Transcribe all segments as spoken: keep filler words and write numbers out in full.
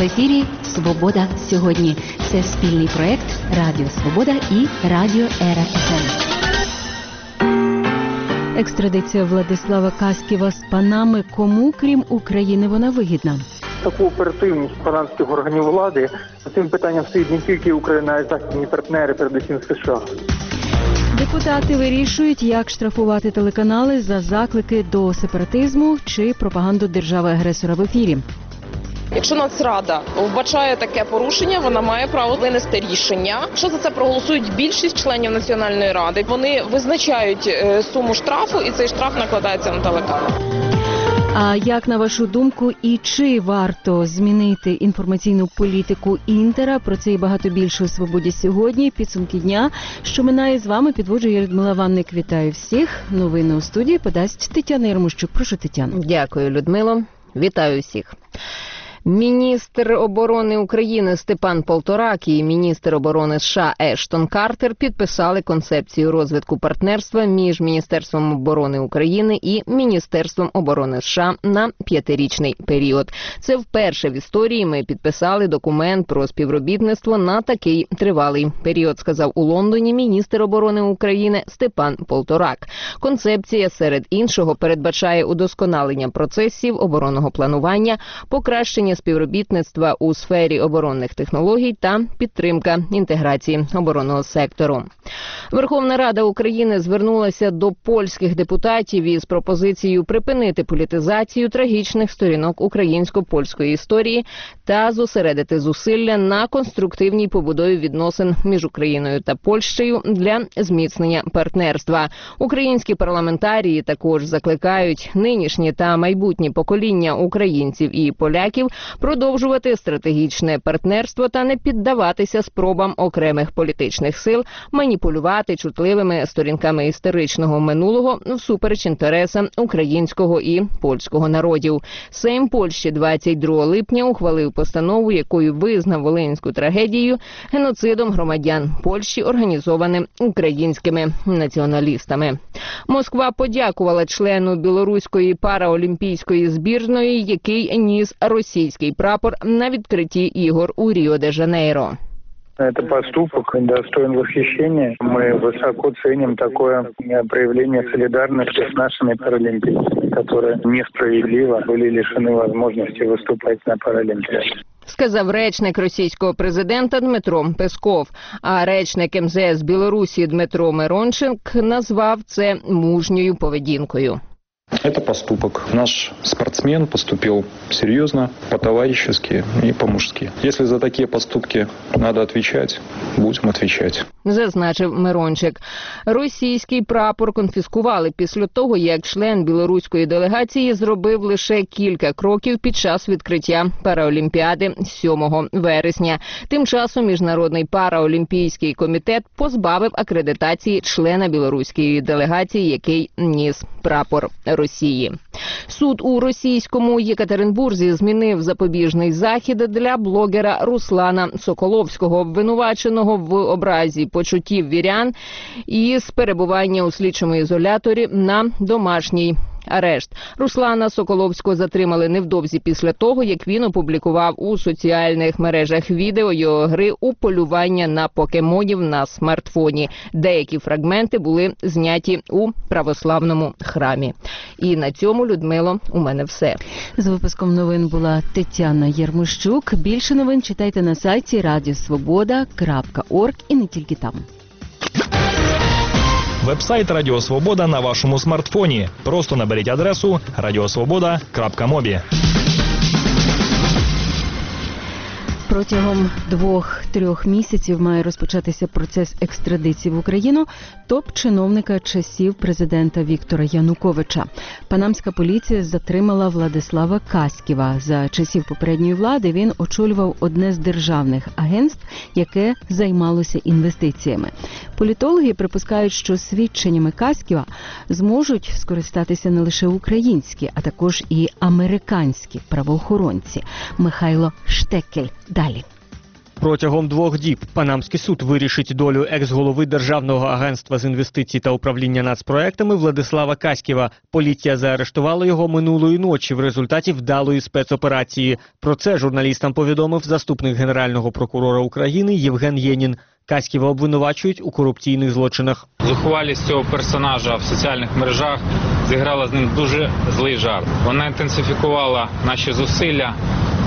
ефірі «Свобода сьогодні». Це спільний проект Радіо Свобода і Радіо Ера еф ем. Екстрадиція Владислава Каськіва з Панами. Кому, крім України, вона вигідна? Таку оперативність панамських органів влади цим питанням стоїть не тільки Україна, а й західні партнери, передусім США. Депутати вирішують, як штрафувати телеканали за заклики до сепаратизму чи пропаганду держави-агресора в ефірі. Якщо Нацрада вбачає таке порушення, вона має право винести рішення. Якщо за це проголосують більшість членів Національної ради, вони визначають суму штрафу, і цей штраф накладається на телеканал. А як, на вашу думку, і чи варто змінити інформаційну політику Інтера? Про це і багато більше у «Свободі сьогодні». Підсумки дня, що минає, з вами підводжує Людмила Ванник. Вітаю всіх. Новини у студії подасть Тетяна Ярмощук. Прошу, Тетяно. Дякую, Людмило. Вітаю всіх. Міністр оборони України Степан Полторак і міністр оборони США Ештон Картер підписали концепцію розвитку партнерства між Міністерством оборони України і Міністерством оборони США на п'ятирічний період. Це вперше в історії ми підписали документ про співробітництво на такий тривалий період, сказав у Лондоні міністр оборони України Степан Полторак. Концепція, серед іншого, передбачає удосконалення процесів оборонного планування, покращення співробітництва у сфері оборонних технологій та підтримка інтеграції оборонного сектору. Верховна Рада України звернулася до польських депутатів із пропозицією припинити політизацію трагічних сторінок українсько-польської історії та зосередити зусилля на конструктивній побудові відносин між Україною та Польщею для зміцнення партнерства. Українські парламентарії також закликають нинішні та майбутні покоління українців і поляків продовжувати стратегічне партнерство та не піддаватися спробам окремих політичних сил маніпулювати чутливими сторінками історичного минулого всупереч інтересам українського і польського народів. Сейм Польщі двадцять другого липня ухвалив постанову, якою визнав волинську трагедію геноцидом громадян Польщі, організованим українськими націоналістами. Москва подякувала члену білоруської параолімпійської збірної, який ніс російський прапор на відкритті ігор у Ріо-де-Жанейро. Это поступок достоин восхищения. Мы высоко ценим такое проявление солидарности с нашими паралимпийцами, которые несправедливо были лишены возможности выступать на Паралимпиаде. Сказав речник російського президента Дмитро Песков. А речник ем зе ес Білорусі Дмитро Миронченк назвав це мужньою поведінкою. Это поступок. Наш спортсмен поступил серьезно, по-товарищески и по-мужски. Если за такие поступки надо отвечать, будем отвечать. Зазначив Мирончик. Російський прапор конфіскували після того, як член білоруської делегації зробив лише кілька кроків під час відкриття Параолімпіади сьомого вересня. Тим часом Міжнародний параолімпійський комітет позбавив акредитації члена білоруської делегації, який ніс прапор Росії. Суд у російському Єкатеринбурзі змінив запобіжний захід для блогера Руслана Соколовського, обвинуваченого в образі почуттів вірян із перебування у слідчому ізоляторі на домашній арешт. Руслана Соколовського затримали невдовзі після того, як він опублікував у соціальних мережах відео його гри у полювання на покемонів на смартфоні. Деякі фрагменти були зняті у православному храмі. І на цьому, Людмило, у мене все. З випуском новин була Тетяна Ярмощук. Більше новин читайте на сайті радіо свобода крапка орг і не тільки там. Веб-сайт Радіо Свобода на вашому смартфоні. Просто наберіть адресу радіосвобода крапка мобі. Протягом двох-трьох місяців має розпочатися процес екстрадиції в Україну топ-чиновника часів президента Віктора Януковича. Панамська поліція затримала Владислава Каськіва. За часів попередньої влади він очолював одне з державних агентств, яке займалося інвестиціями. Політологи припускають, що свідченнями Каськіва зможуть скористатися не лише українські, а також і американські правоохоронці. Михайло Штекель. Далі. Протягом двох діб Панамський суд вирішить долю екс-голови Державного агентства з інвестицій та управління нацпроектами Владислава Каськіва. Поліція заарештувала його минулої ночі в результаті вдалої спецоперації. Про це журналістам повідомив заступник Генерального прокурора України Євген Єнін. Каськіва обвинувачують у корупційних злочинах. Зухвалість цього персонажа в соціальних мережах зіграла з ним дуже злий жарт. Вона інтенсифікувала наші зусилля.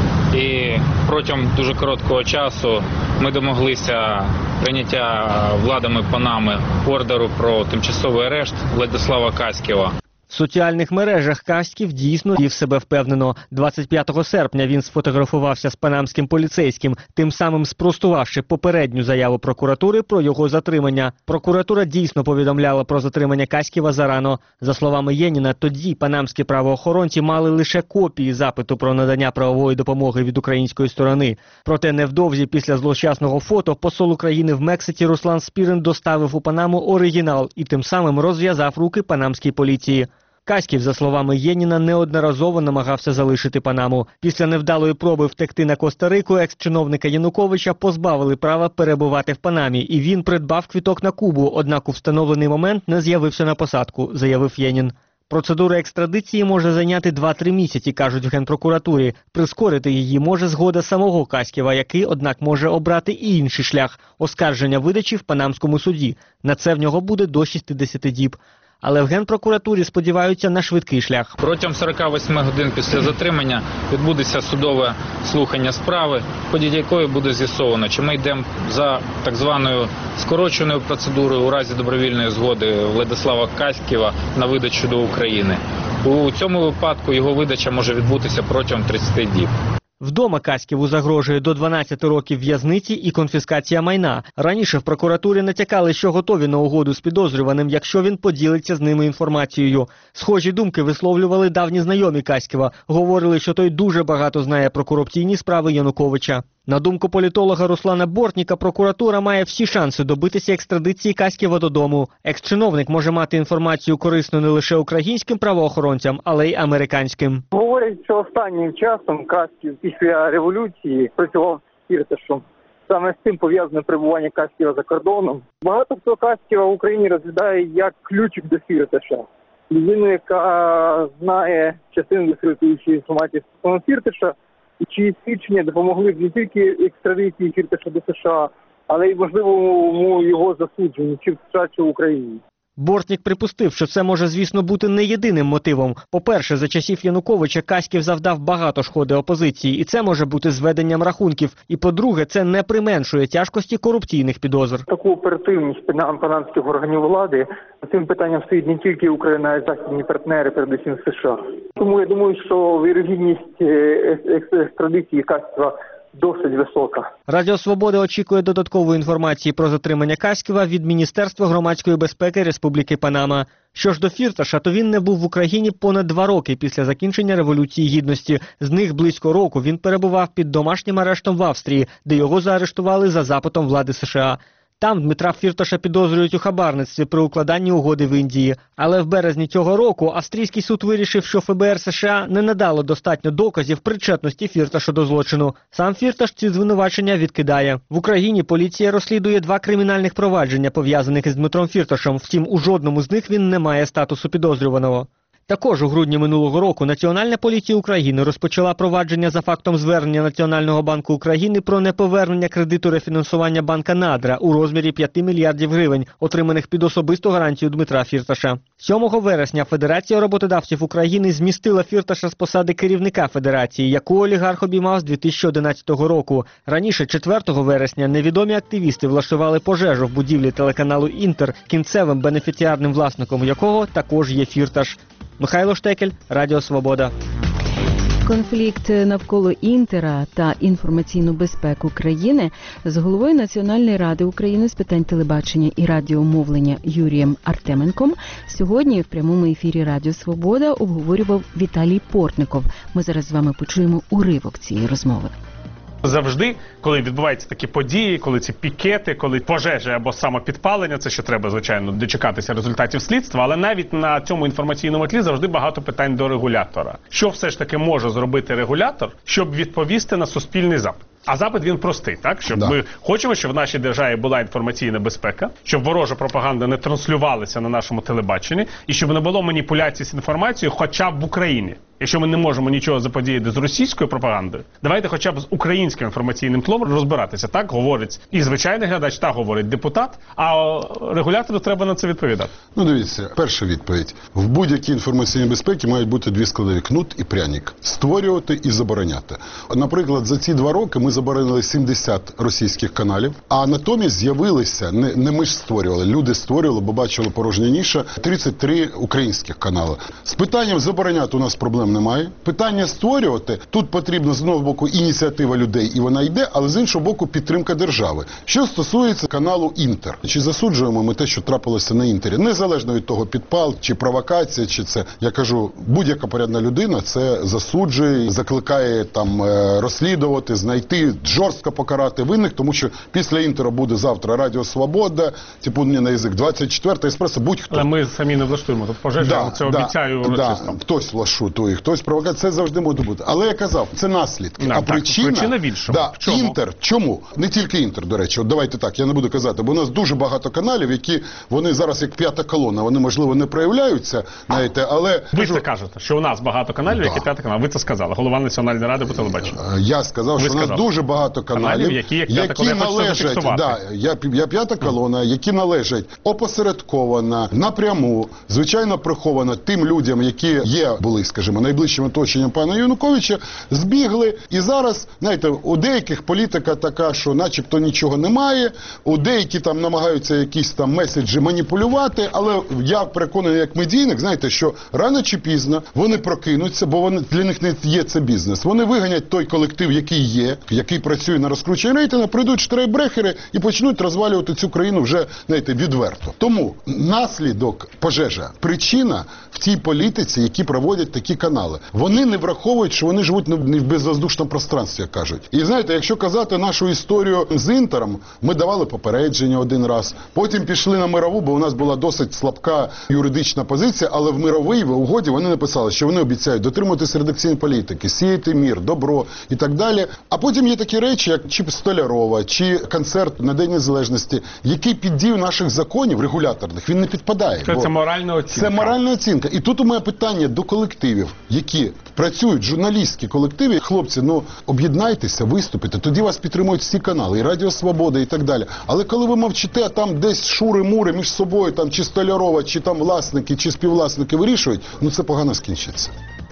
І протягом дуже короткого часу ми домоглися прийняття владами Панами ордеру про тимчасовий арешт Владислава Каськіва. В соціальних мережах Каськів дійсно вів себе впевнено. двадцять п'ятого серпня він сфотографувався з панамським поліцейським, тим самим спростувавши попередню заяву прокуратури про його затримання. Прокуратура дійсно повідомляла про затримання Каськіва зарано. За словами Єніна, тоді панамські правоохоронці мали лише копії запиту про надання правової допомоги від української сторони. Проте невдовзі після злощасного фото посол України в Мексиці Руслан Спірин доставив у Панаму оригінал і тим самим розв'язав руки панамській поліції. Каськів, за словами Єніна, неодноразово намагався залишити Панаму. Після невдалої проби втекти на Коста-Рику екс-чиновника Януковича позбавили права перебувати в Панамі, і він придбав квиток на Кубу, однак у встановлений момент не з'явився на посадку, заявив Єнін. Процедура екстрадиції може зайняти два-три місяці, кажуть в Генпрокуратурі. Прискорити її може згода самого Каськіва, який, однак, може обрати і інший шлях – оскарження видачі в Панамському суді. На це в нього буде до шістдесят діб. Але в Генпрокуратурі сподіваються на швидкий шлях. Протягом сорока восьми годин після затримання відбудеться судове слухання справи, в ході якої буде з'ясовано, чи ми йдемо за так званою скороченою процедурою у разі добровільної згоди Владислава Каськіва на видачу до України. У цьому випадку його видача може відбутися протягом тридцяти діб. Вдома Каськіву загрожує до дванадцяти років в'язниці і конфіскація майна. Раніше в прокуратурі натякали, що готові на угоду з підозрюваним, якщо він поділиться з ними інформацією. Схожі думки висловлювали давні знайомі Каськіва. Говорили, що той дуже багато знає про корупційні справи Януковича. На думку політолога Руслана Бортніка, прокуратура має всі шанси добитися екстрадиції Каськіва додому. Екс-чиновник може мати інформацію корисну не лише українським правоохоронцям, але й американським. Говорять, що останнім часом Каськів після революції працював з Фірташем. Саме з цим пов'язане перебування Каськіва за кордоном. Багато хто Каськіва в Україні розглядає як ключик до Фірташа. Людину, яка знає частину дискредитуючої інформації стосовно Фірташа, і чиї свідчення допомогли б не тільки екстрадиції Фірташа до США, але й можливому його засудженню чи в США, чи в Україні. Бортнік припустив, що це може, звісно, бути не єдиним мотивом. По-перше, за часів Януковича Каськів завдав багато шкоди опозиції, і це може бути зведенням рахунків. І по-друге, це не применшує тяжкості корупційних підозр. Таку оперативність панамських органів влади цим питанням стоїть не тільки Україна, а й західні партнери, передусім США. Тому я думаю, що вірогідність екстрадиції Каськіва досить висока. Радіо Свобода очікує додаткової інформації про затримання Каськіва від Міністерства громадської безпеки Республіки Панама. Що ж до Фірташа, то він не був в Україні понад два роки після закінчення Революції Гідності. З них близько року він перебував під домашнім арештом в Австрії, де його заарештували за запитом влади США. Там Дмитра Фірташа підозрюють у хабарництві при укладанні угоди в Індії. Але в березні цього року австрійський суд вирішив, що Ф Б Р США не надало достатньо доказів причетності Фірташа до злочину. Сам Фірташ ці звинувачення відкидає. В Україні поліція розслідує два кримінальних провадження, пов'язаних із Дмитром Фірташем. Втім, у жодному з них він не має статусу підозрюваного. Також у грудні минулого року Національна поліція України розпочала провадження за фактом звернення Національного банку України про неповернення кредиту рефінансування банка «Надра» у розмірі п'яти мільярдів гривень, отриманих під особисту гарантію Дмитра Фірташа. сьомого вересня Федерація роботодавців України змістила Фірташа з посади керівника Федерації, яку олігарх обіймав з дві тисячі одинадцятого року. Раніше, четвертого вересня, невідомі активісти влаштували пожежу в будівлі телеканалу «Інтер», кінцевим бенефіціарним власником якого також є Фірташ. Михайло Штекель, Радіо Свобода. Конфлікт навколо Інтера та інформаційну безпеку країни з головою Національної ради України з питань телебачення і радіомовлення Юрієм Артеменком сьогодні в прямому ефірі Радіо Свобода обговорював Віталій Портников. Ми зараз з вами почуємо уривок цієї розмови. Завжди, коли відбуваються такі події, коли ці пікети, коли пожежі або самопідпалення, це ще треба, звичайно, дочекатися результатів слідства, але навіть на цьому інформаційному тлі завжди багато питань до регулятора. Що все ж таки може зробити регулятор, щоб відповісти на суспільний запит? А запит він простий, так? Щоб Да. ми хочемо, щоб в нашій державі була інформаційна безпека, щоб ворожа пропаганда не транслювалася на нашому телебаченні, і щоб не було маніпуляцій з інформацією хоча б в Україні. Якщо ми не можемо нічого заподіяти з російською пропагандою, давайте хоча б з українським інформаційним тлом розбиратися. Так говорить і звичайний глядач, так говорить депутат, а регулятору треба на це відповідати. Ну, дивіться, перша відповідь. В будь-якій інформаційній безпеці мають бути дві складові – кнут і пряник. Створювати і забороняти. Наприклад, за ці два роки ми заборонили сімдесят російських каналів, а натомість з'явилися, не, не ми ж створювали, люди створювали, бо бачили порожня ніша, тридцять три українських канали. З питанням забороняти у нас проблем немає. Питання створювати, тут потрібно з одного боку ініціатива людей, і вона йде, але з іншого боку підтримка держави. Що стосується каналу «Інтер». Чи засуджуємо ми те, що трапилося на «Інтері»? Незалежно від того, підпал, чи провокація, чи це, я кажу, будь-яка порядна людина це засуджує, закликає там розслідувати, знайти, жорстко покарати винних, тому що після «Інтера» буде завтра Радіо Свобода, типу мені на язик, двадцять четверта, еспресо, будь-хто. Але ми самі не влаштуємо тут пожежу, да, це да, обіцяю да, урочисто. Хтось влаштує, хтось провокація, це завжди може бути. Але я казав, це наслідки. Да, а так, причина, причина в іншому. Да, в чому? «Інтер». Чому? Не тільки «Інтер», до речі. От давайте так, я не буду казати, бо у нас дуже багато каналів, які, вони зараз як п'ята колона, вони, можливо, не проявляються, знаєте, але... Ви кажу, це кажете, що у нас багато каналів, да. які п'ятий канал. Ви це сказали, голова Національної ради по телебаченню. Я сказав, Ви що у нас сказали. дуже багато каналів, Каналів, які, як п'ята колона, я хочу це належать, зафіксувати. да, я, я п'ята колона, які належать опосередковано, напряму, звичайно приховано тим людям, які є, були, скажімо, найближчим оточенням пана Януковича, збігли, і зараз, знаєте, у деяких політика така, що начебто нічого немає, у деякі там намагаються якісь там меседжі маніпулювати, але я переконаний як медійник, знаєте, що рано чи пізно вони прокинуться, бо вони, для них не є це бізнес. Вони виганять той колектив, який є, який працює на розкрученні рейтингу, прийдуть штрейкбрехери і почнуть розвалювати цю країну вже, знаєте, відверто. Тому наслідок пожежа, причина в тій політиці, які проводять такі канали. Вони не враховують, що вони живуть не в безвоздушному пространстві, як кажуть. І знаєте, якщо казати нашу історію з «Інтером», ми давали попередження один раз, потім пішли на мирову, бо у нас була досить слабка юридична позиція, але в мировій в угоді вони написали, що вони обіцяють дотримуватися редакційної політики, сіяти мір, добро і так далі. А потім є такі речі, як чи Столярова, чи концерт на День Незалежності, який під дію наших законів регуляторних, він не підпадає. Це, це моральна оцінка. Це моральна оцінка. І тут у мене питання до колективів, які працюють, журналістські колективи. Хлопці, ну, об'єднайтеся, виступите, тоді вас підтримують всі канали, і Радіо Свобода, і так далі. Але коли ви мовчите, а там десь шури-мури між собою, там, чи Столярова, чи там власники, чи співвласники вирішують, ну це погано скінчиться.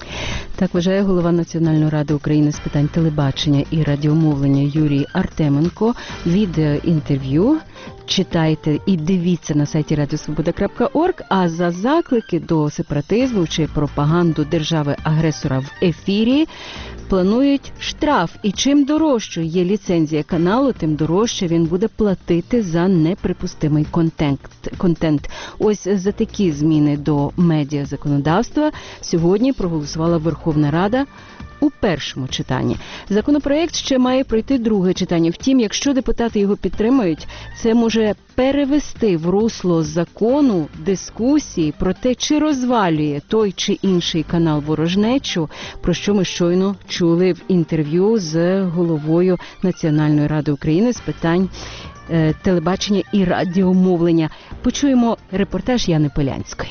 Так вважає голова Національної ради України з питань телебачення і радіомовлення Юрій Артеменко. Від інтерв'ю читайте і дивіться на сайті радіо свобода крапка орг, а за заклики до сепаратизму чи пропаганду держави-агресора в ефірі планують штраф. І чим дорожчою є ліцензія каналу, тим дорожче він буде платити за неприпустимий контент. контент. Ось за такі зміни до медіазаконодавства сьогодні проголосувала Верховна Рада у першому читанні. Законопроект ще має пройти друге читання. Втім, якщо депутати його підтримають, це може перевести в русло закону дискусії про те, чи розвалює той чи інший канал ворожнечу, про що ми щойно чули в інтерв'ю з головою Національної ради України з питань е, телебачення і радіомовлення. Почуємо репортаж Яни Полянської.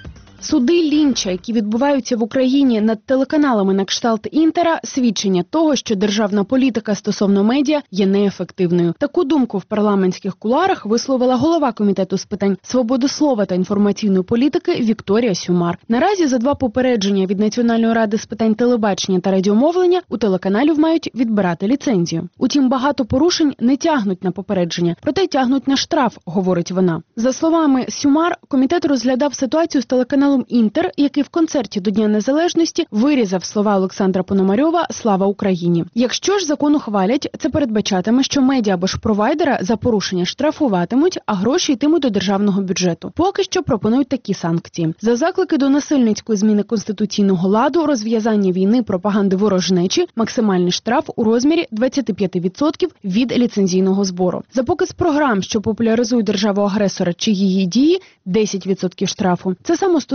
Суди Лінча, які відбуваються в Україні над телеканалами на кшталт «Інтера», свідчення того, що державна політика стосовно медіа є неефективною. Таку думку в парламентських кулуарах висловила голова Комітету з питань свободи слова та інформаційної політики Вікторія Сюмар. Наразі за два попередження від Національної ради з питань телебачення та радіомовлення у телеканалів мають відбирати ліцензію. Утім, багато порушень не тягнуть на попередження, проте тягнуть на штраф, говорить вона. За словами Сюмар, комітет розглядав ситуацію з телеканалом «Інтер», який в концерті до Дня Незалежності вирізав слова Олександра Пономарьова «Слава Україні». Якщо ж закон ухвалять, це передбачатиме, що медіа або ж провайдера за порушення штрафуватимуть, а гроші йтимуть до державного бюджету. Поки що пропонують такі санкції. За заклики до насильницької зміни конституційного ладу, розв'язання війни, пропаганди ворожнечі, максимальний штраф у розмірі двадцять п'ять відсотків від ліцензійного збору. За показ програм, що популяризують державу-агресора чи її дії, десять відсотків штрафу. Це само стосується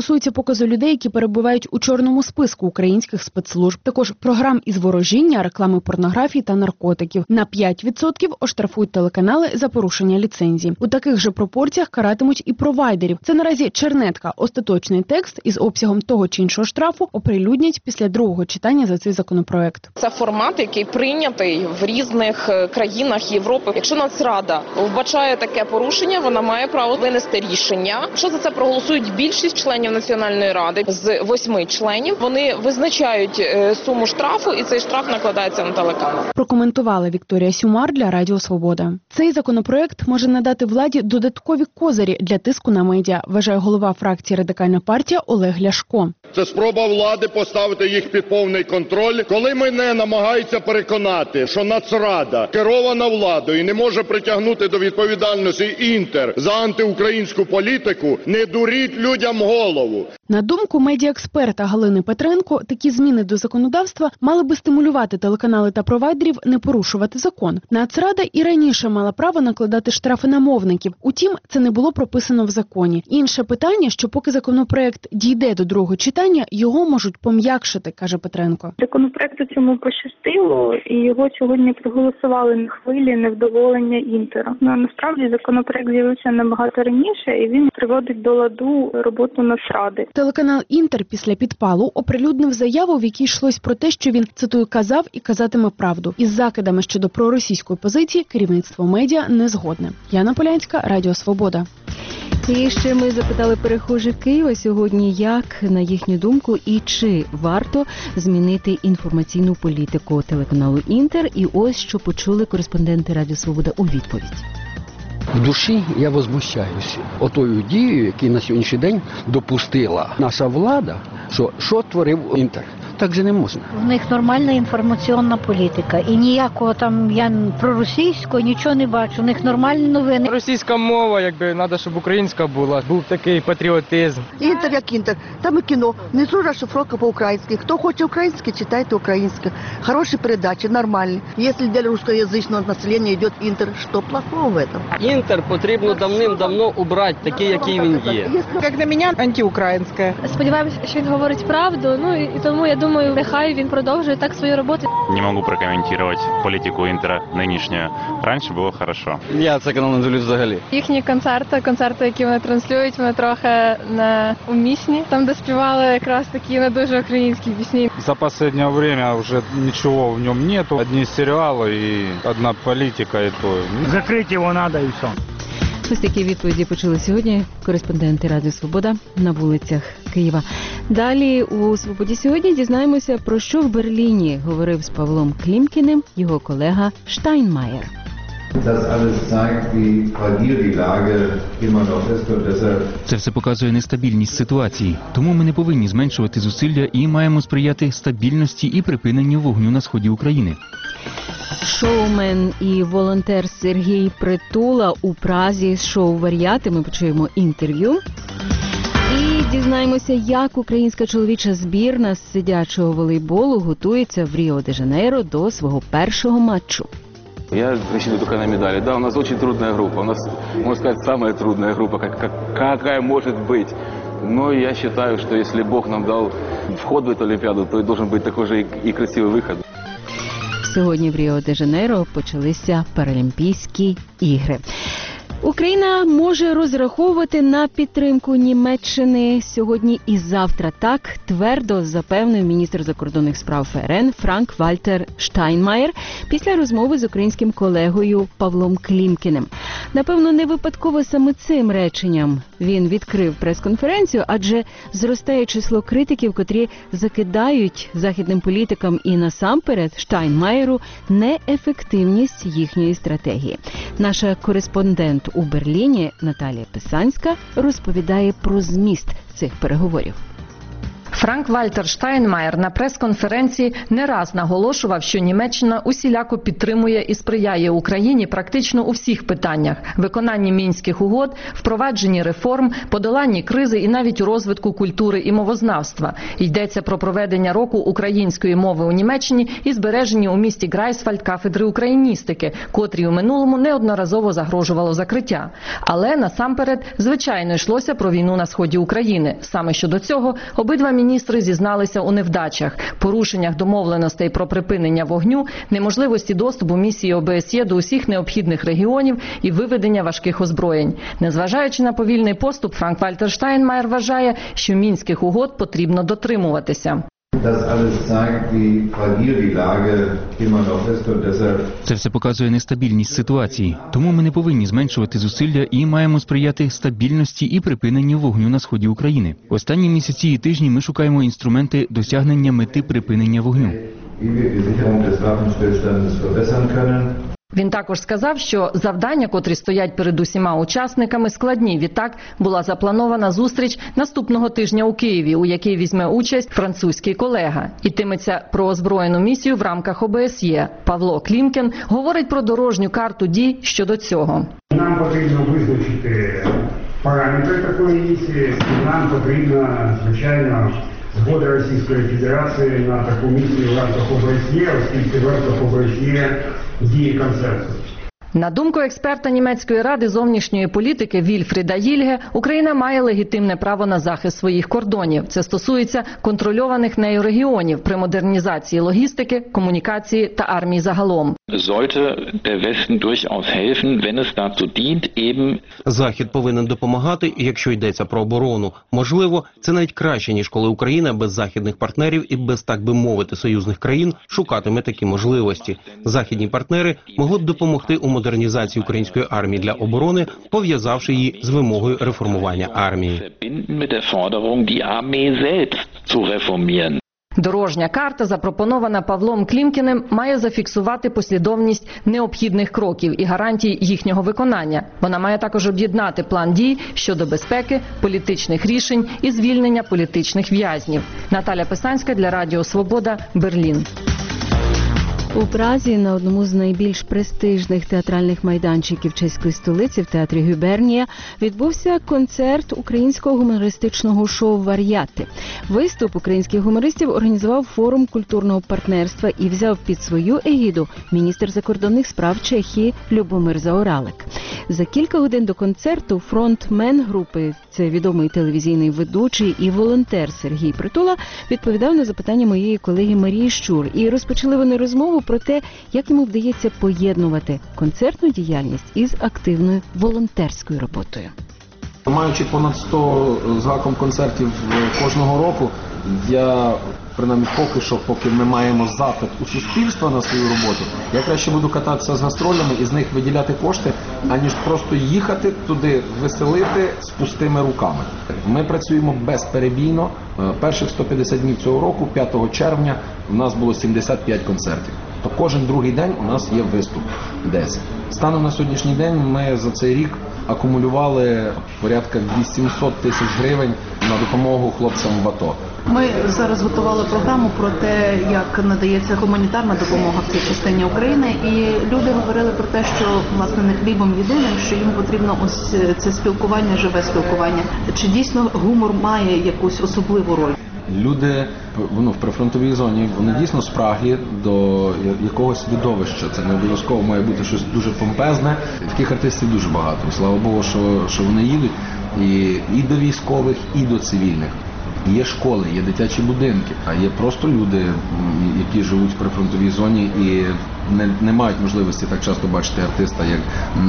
стосується показу людей, які перебувають у чорному списку українських спецслужб. Також програм із ворожіння, реклами порнографії та наркотиків. На п'ять відсотків оштрафують телеканали за порушення ліцензії. У таких же пропорціях каратимуть і провайдерів. Це наразі чернетка. Остаточний текст із обсягом того чи іншого штрафу оприлюднять після другого читання за цей законопроект. Це формат, який прийнятий в різних країнах Європи. Якщо Нацрада вбачає таке порушення, вона має право винести рішення. Якщо за це проголосують більшість членів Національної ради з восьми членів, вони визначають суму штрафу, і цей штраф накладається на телеканал. Прокоментувала Вікторія Сюмар для Радіо Свобода. Цей законопроект може надати владі додаткові козирі для тиску на медіа, вважає голова фракції Радикальна партія Олег Ляшко. Це спроба влади поставити їх під повний контроль, коли мене намагаються переконати, що Нацрада керована владою і не може притягнути до відповідальності Інтер за антиукраїнську політику, не дуріть людям голову. На думку медіаексперта Галини Петренко, такі зміни до законодавства мали би стимулювати телеканали та провайдерів не порушувати закон. Нацрада і раніше мала право накладати штрафи на мовників. Утім, це не було прописано в законі. Інше питання, що поки законопроект дійде до другого читання, його можуть пом'якшити, каже Петренко. Законопроекту цьому пощастило, і його сьогодні проголосували на хвилі невдоволення Інтера. Ну, насправді законопроект з'явився набагато раніше, і він приводить до ладу роботу Нацради. Телеканал «Інтер» після підпалу оприлюднив заяву, в якій йшлось про те, що він, цитую, казав і казатиме правду. Із закидами щодо проросійської позиції керівництво медіа не згодне. Яна Полянська, Радіо Свобода. І ще ми запитали перехожих Києва сьогодні, як, на їхню думку, і чи варто змінити інформаційну політику телеканалу «Інтер». І ось, що почули кореспонденти Радіо Свобода у відповідь. В душі я возмущаюся отою дією, яку на сьогоднішній день допустила наша влада, що, що творив Інтер. Так же не можна. В них нормальна інформаційна політика. І ніякого там, я проросійського нічого не бачу. У них нормальні новини. Російська мова, якби, треба, щоб українська була. Був такий патріотизм. Інтер як Інтер. Там і кіно. Внизу розшифровка по-українськи. Хто хоче українське, читайте українське. Хороші передачі, нормальні. Якщо для русскоязичного населення йде Інтер, що плохого в этом? Інтер потрібно давним-давно убрати, такий, який він є. Як на мене, антиукраїнське. Сподіваємося, що він говорить правду, ну і тому я думаю, Думаю, нехай він продовжує так свою роботу. Не можу прокоментувати політику Інтера нинішньою. Раніше було добре. Я це канал не дивлюсь взагалі. Їхні концерти, концерти, які вони транслюють, вони трохи неумісні. Там, де співали якраз такі не дуже українські пісні. За останнє время вже нічого в ньому нету. Одні серіали і одна політика, і то. Закрити його треба і все. Ось такі відповіді почули сьогодні кореспонденти Радіо Свобода на вулицях Києва. Далі у «Свободі сьогодні» дізнаємося, про що в Берліні говорив з Павлом Клімкіним його колега Штайнмаєр. Це все показує нестабільність ситуації. Тому ми не повинні зменшувати зусилля і маємо сприяти стабільності і припиненню вогню на сході України. Шоумен і волонтер Сергій Притула у Празі з шоу «Варіати». Ми почуємо інтерв'ю. І дізнаємося, як українська чоловіча збірна з сидячого волейболу готується в Ріо-де-Жанейро до свого першого матчу. Я рассчитываю только на медали. Да, у нас очень трудная группа. У нас, можно сказать, самая трудная группа, как, как, какая может быть. Но я считаю, что если Бог нам дал вход в эту Олимпиаду, то и должен быть такой же и, и красивый выход. Сьогодні в Ріо-де-Жанейро почалися Паралімпійські ігри. Україна може розраховувати на підтримку Німеччини сьогодні і завтра. Так твердо запевнив міністр закордонних справ ФРН Франк-Вальтер Штайнмаєр після розмови з українським колегою Павлом Клімкіним. Напевно, не випадково саме цим реченням він відкрив прес-конференцію, адже зростає число критиків, котрі закидають західним політикам і насамперед Штайнмаєру неефективність їхньої стратегії. Наша кореспондент у Берліні Наталія Писанська розповідає про зміст цих переговорів. Франк-Вальтер Штайнмаєр на прес-конференції не раз наголошував, що Німеччина усіляко підтримує і сприяє Україні практично у всіх питаннях – виконанні Мінських угод, впровадженні реформ, подоланні кризи і навіть у розвитку культури і мовознавства. Йдеться про проведення року української мови у Німеччині і збереження у місті Грайсфальд кафедри україністики, котрій у минулому неодноразово загрожувало закриття. Але насамперед, звичайно, йшлося про війну на сході України. Саме щодо цього обидва міністри зізналися у невдачах, порушеннях домовленостей про припинення вогню, неможливості доступу місії О Б С Є до усіх необхідних регіонів і виведення важких озброєнь. Незважаючи на повільний поступ, Франк-Вальтер Штайнмаєр вважає, що Мінських угод потрібно дотримуватися. Це все показує нестабільність ситуації. Тому ми не повинні зменшувати зусилля і маємо сприяти стабільності і припиненню вогню на сході України. Останні місяці і тижні ми шукаємо інструменти досягнення мети припинення вогню. Він також сказав, що завдання, котрі стоять перед усіма учасниками, складні. Відтак була запланована зустріч наступного тижня у Києві, у якій візьме участь французький колега. Йтиметься про озброєну місію в рамках О Б С Є. Павло Клімкін говорить про дорожню карту дій щодо цього. Нам потрібно визначити параметри такої місії, і нам потрібно, звичайно, згода Російської Федерації на таку місію в рамках О Б С Є, оскільки в рамках О Б С Є діє консенсус. На думку експерта Німецької ради зовнішньої політики Вільфріда Їльге, Україна має легітимне право на захист своїх кордонів. Це стосується контрольованих нею регіонів при модернізації логістики, комунікації та армії загалом. Захід повинен допомагати, якщо йдеться про оборону. Можливо, це навіть краще, ніж коли Україна без західних партнерів і без, так би мовити, союзних країн шукатиме такі можливості. Західні партнери могли б допомогти у модернізації української армії для оборони, пов'язавши її з вимогою реформування армії. Дорожня карта, запропонована Павлом Клімкіним, має зафіксувати послідовність необхідних кроків і гарантій їхнього виконання. Вона має також об'єднати план дій щодо безпеки, політичних рішень і звільнення політичних в'язнів. Наталя Писанська для Радіо Свобода, Берлін. У Празі на одному з найбільш престижних театральних майданчиків чеської столиці в театрі Губернія відбувся концерт українського гумористичного шоу «Вар'яти». Виступ українських гумористів організував форум культурного партнерства і взяв під свою егіду міністр закордонних справ Чехії Любомир Заоралек. За кілька годин до концерту фронтмен групи, це відомий телевізійний ведучий і волонтер Сергій Притула, відповідав на запитання моєї колеги Марії Щур. І розпочали вони розмову про те, як йому вдається поєднувати концертну діяльність із активною волонтерською роботою. Маючи понад сто з гаком концертів кожного року, я, принаймні поки що, поки ми маємо запит у суспільства на свою роботу, я краще буду кататися з гастролями і з них виділяти кошти, аніж просто їхати туди, веселити з пустими руками. Ми працюємо безперебійно. Перших сто п'ятдесят днів цього року, п'ятого червня, у нас було сімдесят п'ять концертів. То кожен другий день у нас є виступ десь. Станом на сьогоднішній день ми за цей рік акумулювали порядка вісімсот тисяч гривень на допомогу хлопцям в АТО. Ми зараз готували програму про те, як надається гуманітарна допомога в цій частині України, і люди говорили про те, що, власне, не хлібом єдиним, що їм потрібно ось це спілкування, живе спілкування. Чи дійсно гумор має якусь особливу роль? Люди ну, в прифронтовій зоні, вони дійсно спраглі до якогось видовища. Це не обов'язково має бути щось дуже помпезне. Таких артистів дуже багато. І слава Богу, що, що вони їдуть і, і до військових, і до цивільних. Є школи, є дитячі будинки, а є просто люди, які живуть в прифронтовій зоні і не, не мають можливості так часто бачити артиста, як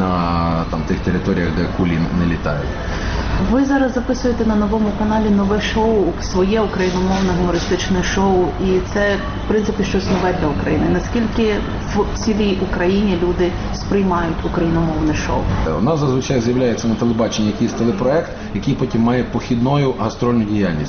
на там, тих територіях, де кулі не літають. Ви зараз записуєте на новому каналі нове шоу, своє україномовне гумористичне шоу, і це, в принципі, щось нове для України. Наскільки в цілій Україні люди сприймають україномовне шоу? У нас зазвичай з'являється на телебаченні якийсь телепроект, який потім має похідною гастрольну діяльність.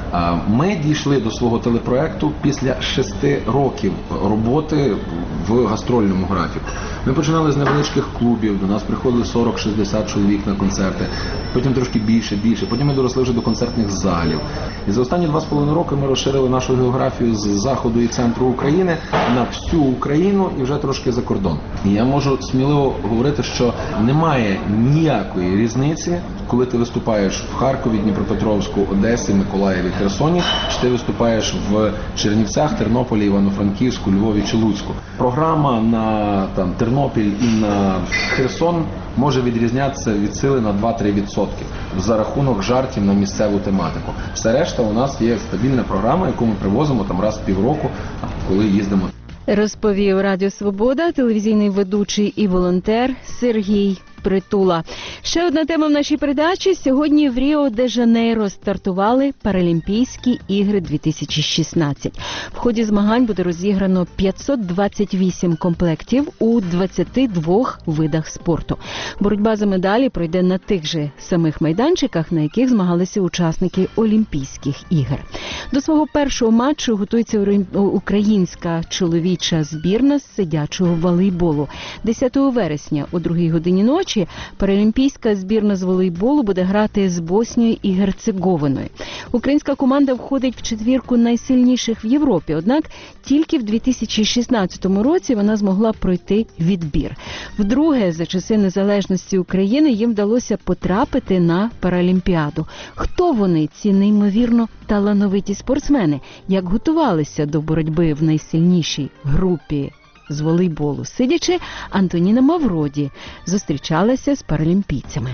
Ми дійшли до свого телепроекту після шести років роботи в гастрольному графіку. Ми починали з невеличких клубів, до нас приходили сорок-шістдесят чоловік на концерти, потім трошки більше, більше, потім ми доросли вже до концертних залів. І за останні два з половиною роки ми розширили нашу географію з заходу і центру України на всю Україну і вже трошки за кордон. І я можу сміливо говорити, що немає ніякої різниці, коли ти виступаєш в Харкові, Дніпропетровську, Одесі, Миколаєві, Херсоні, чи ти виступаєш в Чернівцях, Тернополі, Івано-Франківську, Львові чи Луцьку. Програма на там, Тернопіль і на Херсон може відрізнятися від сили на два-три відсотки за рахунок жартів на місцеву тематику. Все решта у нас є стабільна програма, яку ми привозимо там раз в півроку, коли їздимо. Розповів Радіо Свобода телевізійний ведучий і волонтер Сергій Притула. Ще одна тема в нашій передачі. Сьогодні в Ріо-де-Жанейро стартували Паралімпійські ігри дві тисячі шістнадцять. В ході змагань буде розіграно п'ятсот двадцять вісім комплектів у двадцяти двох видах спорту. Боротьба за медалі пройде на тих же самих майданчиках, на яких змагалися учасники Олімпійських ігор. До свого першого матчу готується українська чоловіча збірна з сидячого волейболу. десятого вересня о другій годині ночі паралімпійська збірна з волейболу буде грати з Боснією і Герцеговиною. Українська команда входить в четвірку найсильніших в Європі, однак тільки в дві тисячі шістнадцятому році вона змогла пройти відбір. Вдруге за часи незалежності України їм вдалося потрапити на Паралімпіаду. Хто вони, ці неймовірно талановиті спортсмени? Як готувалися до боротьби в найсильнішій групі з волейболу? Сидячи, Антоніна Мавроді зустрічалася з паралімпійцями.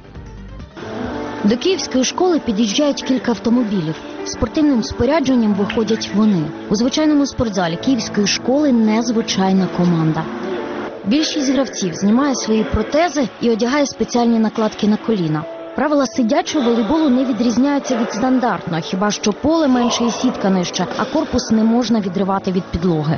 До Київської школи під'їжджають кілька автомобілів. Спортивним спорядженням виходять вони. У звичайному спортзалі Київської школи незвичайна команда. Більшість гравців знімає свої протези і одягає спеціальні накладки на коліна. Правила сидячого волейболу не відрізняються від стандартного, хіба що поле менше і сітка нижча, а корпус не можна відривати від підлоги.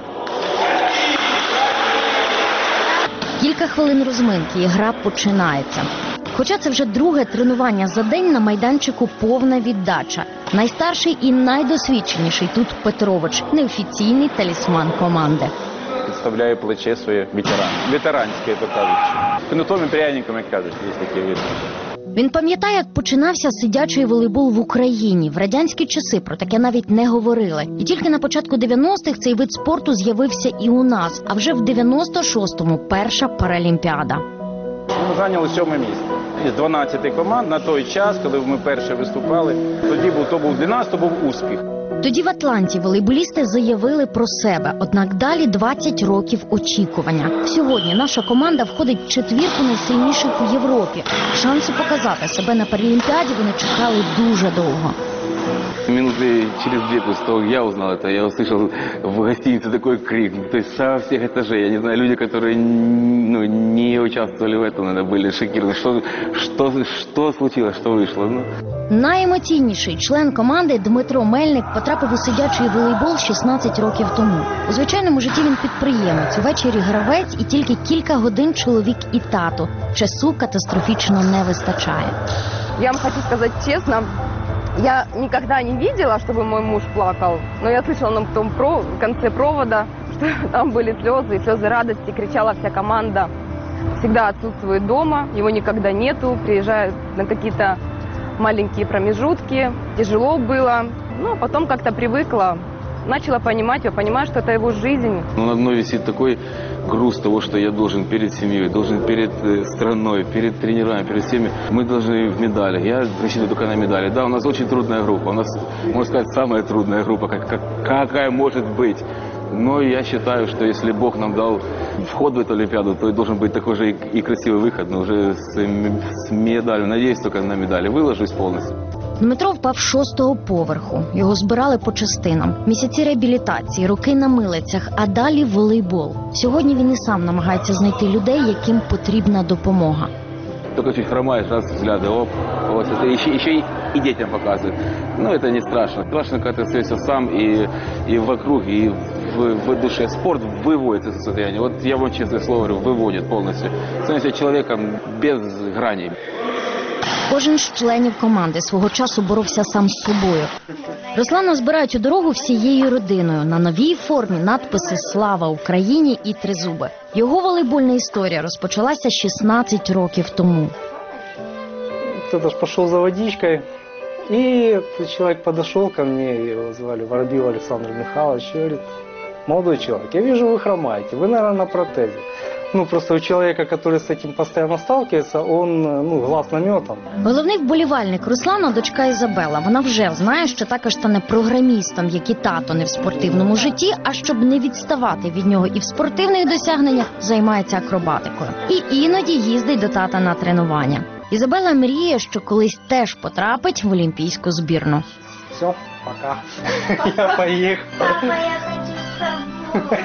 Кілька хвилин розминки і гра починається. Хоча це вже друге тренування за день, на майданчику повна віддача. Найстарший і найдосвідченіший тут Петрович, неофіційний талісман команди. Підставляє плече своє ветеран. Ветеранське, то кажуть. Кнутом і пряником, як кажуть, є такі види. Він пам'ятає, як починався сидячий волейбол в Україні. В радянські часи про таке навіть не говорили. І тільки на початку дев'яностих цей вид спорту з'явився і у нас. А вже в дев'яносто шостому перша Паралімпіада. Ми зайняли сьоме місце. Із дванадцяти команд на той час, коли ми перші виступали, тоді був, то був для нас, то був успіх. Тоді в Атланті волейболісти заявили про себе, однак далі двадцять років очікування. Сьогодні наша команда входить в четвірку найсильніших у Європі. Шансу показати себе на Паралімпіаді вони чекали дуже довго. Минуты через две после того, как я узнал это, я услышал в гостинице такой крик. То есть со всех этажей, я не знаю, люди, которые ну, не участвовали в этом, наверное, были шокированы. Что, что, что случилось, что вышло? Ну. Найемоційніший член команди Дмитро Мельник потрапив у сидячий волейбол шістнадцять років тому. У звичайному житті він підприємець, увечері гравець і тільки кілька годин чоловік і тато. Часу катастрофічно не вистачає. Я вам хочу сказати чесно, я никогда не видела, чтобы мой муж плакал, но я слышала на том про, в конце провода, что там были слезы, слезы радости, кричала вся команда. Всегда отсутствует дома, его никогда нету, приезжают на какие-то маленькие промежутки, тяжело было, но потом как-то привыкла, начала понимать, я понимаю, что это его жизнь. Ну, надо мной висит такой груз того, что я должен перед семьей, должен перед страной, перед тренерами, перед всеми. Мы должны в медалях. Я рассчитываю только на медали. Да, у нас очень трудная группа. У нас, можно сказать, самая трудная группа, как, как, какая может быть. Но я считаю, что если Бог нам дал вход в эту Олимпиаду, то и должен быть такой же и, и красивый выход, но уже с, с медалью. Надеюсь только на медали. Выложусь полностью. Дмитро впав з шостого поверху. Його збирали по частинам. Місяці реабілітації, роки на милицях, а далі волейбол. Сьогодні він і сам намагається знайти людей, яким потрібна допомога. Только чуть хромаешь, раз взгляды, оп, вот это еще, еще и, и детям показывают. Но это не страшно. Страшно, когда ты остаешься сам и, и вокруг, и в, в душе. Спорт выводит это состояние. Вот я вам честное слово говорю, выводит полностью. Становишься человеком без граней. Кожен з членів команди свого часу боровся сам з собою. Руслана збирають у дорогу всією родиною. На новій формі надписи «Слава Україні» і «Тризуби». Його волейбольна історія розпочалася шістнадцять років тому. Кто-то ж пошел за водичкой, и этот человек подошел ко мне, его звали Воробьев Александр Михайлович, и говорит: молодой человек, я вижу, вы хромаете, вы, наверное, на протезе. Ну, просто у человека, который с этим постоянно сталкивается, он, ну, глаз наметан. Головний вболівальник Руслана – дочка Ізабела. Вона вже знає, що також стане програмістом, як і тато, не в спортивному житті, а щоб не відставати від нього і в спортивних досягненнях, займається акробатикою. І іноді їздить до тата на тренування. Ізабела мріє, що колись теж потрапить в олімпійську збірну. Все, пока. Я поїхав. Папа, я хочу з тобою.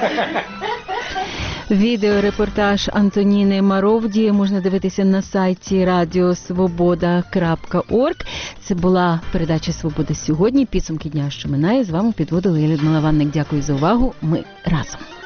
Відеорепортаж Антоніни Маровді можна дивитися на сайті радіосвобода крапка орг. Це була передача «Свобода сьогодні». Підсумки дня, що минає. З вами підводила я, Людмила Ванник. Дякую за увагу. Ми разом.